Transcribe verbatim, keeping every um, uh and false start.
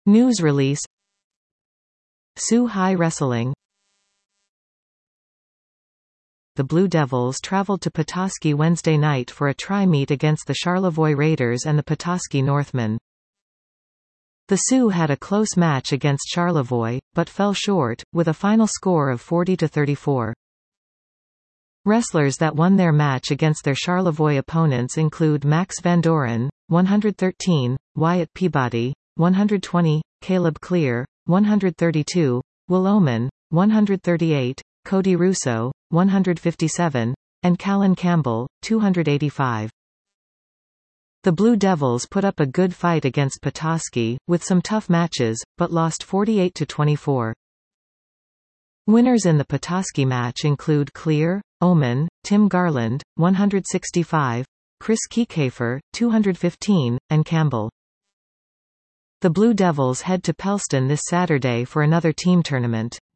News release. Sioux High Wrestling. The Blue Devils traveled to Petoskey Wednesday night for a tri-meet against the Charlevoix Raiders and the Petoskey Northmen. The Sioux had a close match against Charlevoix, but fell short, with a final score of forty to thirty-four. Wrestlers that won their match against their Charlevoix opponents include Max Van Doren, one hundred thirteen, Wyatt Peabody, one hundred twenty, Caleb Clear, one hundred thirty-two, Will Oman, one hundred thirty-eight, Cody Russo, one hundred fifty-seven, and Callan Campbell, two hundred eighty-five. The Blue Devils put up a good fight against Petoskey, with some tough matches, but lost forty-eight to twenty-four. Winners in the Petoskey match include Clear, Oman, Tim Garland, one hundred sixty-five, Chris Kiekhaefer, two hundred fifteen, and Campbell. The Blue Devils head to Pellston this Saturday for another team tournament.